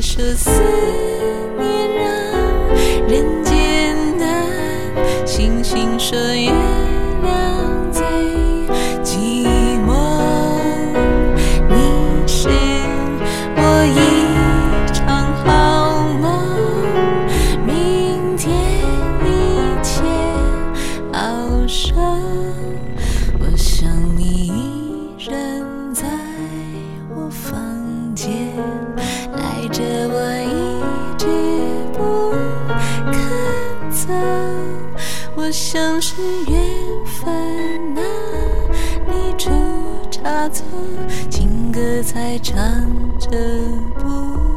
说思念让人间难，星星说月亮最寂寞。你是我一场好梦，明天一切好生。我想你依然在我房间，赖着我一直不肯走。我想是缘分哪里出差错，情歌才唱着不